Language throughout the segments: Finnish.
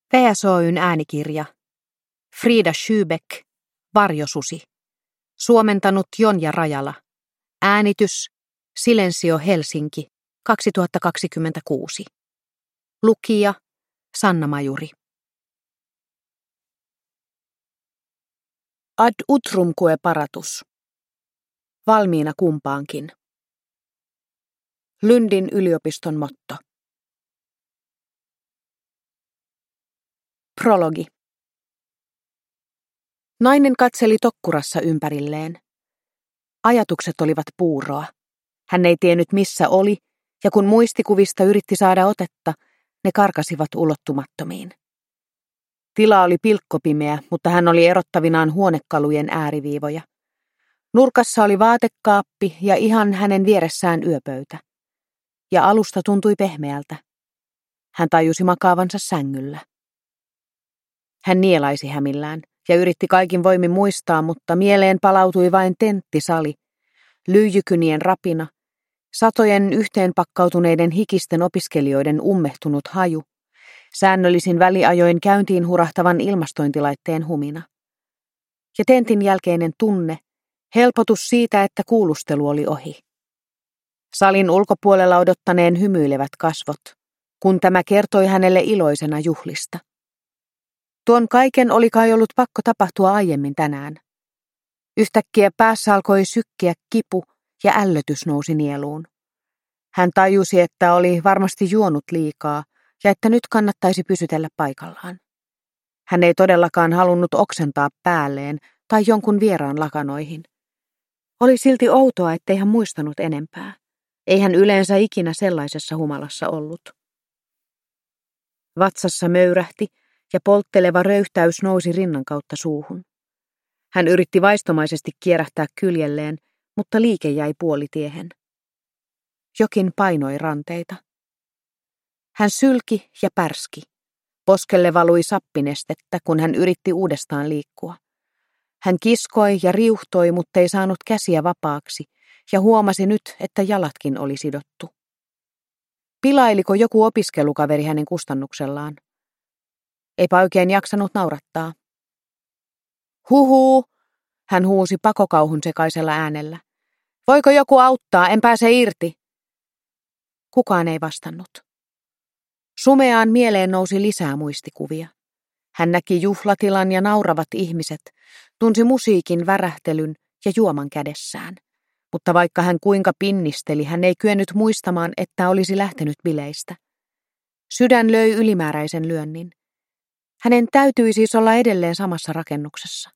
VSOY:n äänikirja. Frida Schübeck, Varjosusi. Suomentanut Jonja Rajala. Äänitys Silensio Helsinki, 2026. Lukija Sanna Majuri. Ad utrumque paratus. Valmiina kumpaankin. Lundin yliopiston motto. Prologi. Nainen katseli tokkurassa ympärilleen. Ajatukset olivat puuroa. Hän ei tiennyt missä oli, ja kun muistikuvista yritti saada otetta, ne karkasivat ulottumattomiin. Tila oli pilkkopimeä, mutta hän oli erottavinaan huonekalujen ääriviivoja. Nurkassa oli vaatekaappi ja ihan hänen vieressään yöpöytä. Ja alusta tuntui pehmeältä. Hän tajusi makaavansa sängyllä. Hän nielaisi hämillään ja yritti kaikin voimin muistaa, mutta mieleen palautui vain tenttisali, lyijykynien rapina, satojen yhteenpakkautuneiden hikisten opiskelijoiden ummehtunut haju, säännöllisin väliajoin käyntiin hurahtavan ilmastointilaitteen humina. Ja tentin jälkeinen tunne, helpotus siitä, että kuulustelu oli ohi. Salin ulkopuolella odottaneen hymyilevät kasvot, kun tämä kertoi hänelle iloisena juhlista. Tuon kaiken oli kai ollut pakko tapahtua aiemmin tänään. Yhtäkkiä päässä alkoi sykkiä kipu ja ällötys nousi nieluun. Hän tajusi, että oli varmasti juonut liikaa ja että nyt kannattaisi pysytellä paikallaan. Hän ei todellakaan halunnut oksentaa päälleen tai jonkun vieraan lakanoihin. Oli silti outoa, ettei hän muistanut enempää. Ei hän yleensä ikinä sellaisessa humalassa ollut. Vatsassa möyrähti ja poltteleva röyhtäys nousi rinnan kautta suuhun. Hän yritti vaistomaisesti kierähtää kyljelleen, mutta liike jäi puolitiehen. Jokin painoi ranteita. Hän sylki ja pärski. Poskelle valui sappinestettä, kun hän yritti uudestaan liikkua. Hän kiskoi ja riuhtoi, mutta ei saanut käsiä vapaaksi, ja huomasi nyt, että jalatkin oli sidottu. Pilailiko joku opiskelukaveri hänen kustannuksellaan? Eipä oikein jaksanut naurattaa. Huhuu, hän huusi pakokauhun sekaisella äänellä. Voiko joku auttaa, en pääse irti. Kukaan ei vastannut. Sumeaan mieleen nousi lisää muistikuvia. Hän näki juhlatilan ja nauravat ihmiset, tunsi musiikin värähtelyn ja juoman kädessään. Mutta vaikka hän kuinka pinnisteli, hän ei kyennyt muistamaan, että olisi lähtenyt bileistä. Sydän löi ylimääräisen lyönnin. Hänen täytyi siis olla edelleen samassa rakennuksessa.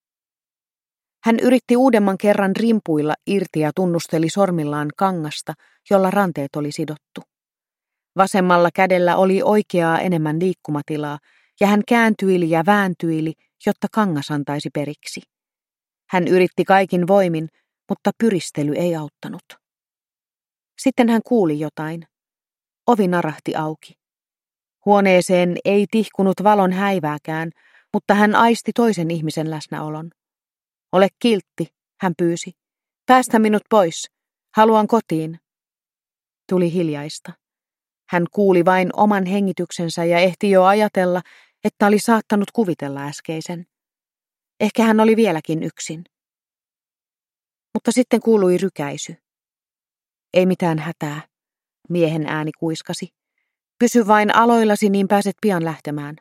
Hän yritti uudemman kerran rimpuilla irti ja tunnusteli sormillaan kangasta, jolla ranteet oli sidottu. Vasemmalla kädellä oli oikeaa enemmän liikkumatilaa, ja hän kääntyili ja vääntyili, jotta kangas antaisi periksi. Hän yritti kaikin voimin, mutta pyristely ei auttanut. Sitten hän kuuli jotain. Ovi narahti auki. Huoneeseen ei tihkunut valon häivääkään, mutta hän aisti toisen ihmisen läsnäolon. Ole kiltti, hän pyysi. Päästä minut pois. Haluan kotiin. Tuli hiljaista. Hän kuuli vain oman hengityksensä ja ehti jo ajatella, että oli saattanut kuvitella äskeisen. Ehkä hän oli vieläkin yksin. Mutta sitten kuului rykäisy. Ei mitään hätää, miehen ääni kuiskasi. Pysy vain aloillasi, niin pääset pian lähtemään.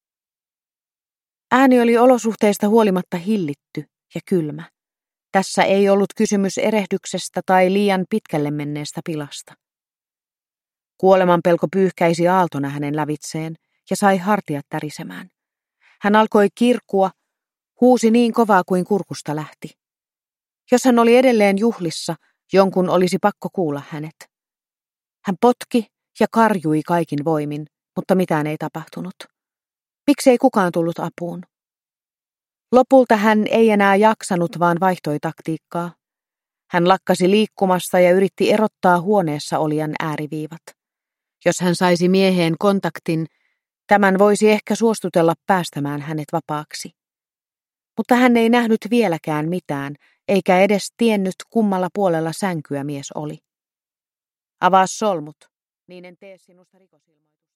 Ääni oli olosuhteista huolimatta hillitty ja kylmä. Tässä ei ollut kysymys erehdyksestä tai liian pitkälle menneestä pilasta. Kuolemanpelko pyyhkäisi aaltona hänen lävitseen ja sai hartiat tärisemään. Hän alkoi kirkua, huusi niin kovaa kuin kurkusta lähti. Jos hän oli edelleen juhlissa, jonkun olisi pakko kuulla hänet. Hän potki ja karjui kaikin voimin, mutta mitään ei tapahtunut. Miksi ei kukaan tullut apuun? Lopulta hän ei enää jaksanut, vaan vaihtoi taktiikkaa. Hän lakkasi liikkumasta ja yritti erottaa huoneessa olijan ääriviivat. Jos hän saisi mieheen kontaktin, tämän voisi ehkä suostutella päästämään hänet vapaaksi. Mutta hän ei nähnyt vieläkään mitään, eikä edes tiennyt, kummalla puolella sänkyä mies oli. Avaa solmut, niin en tee sinusta rikosilmoitusta.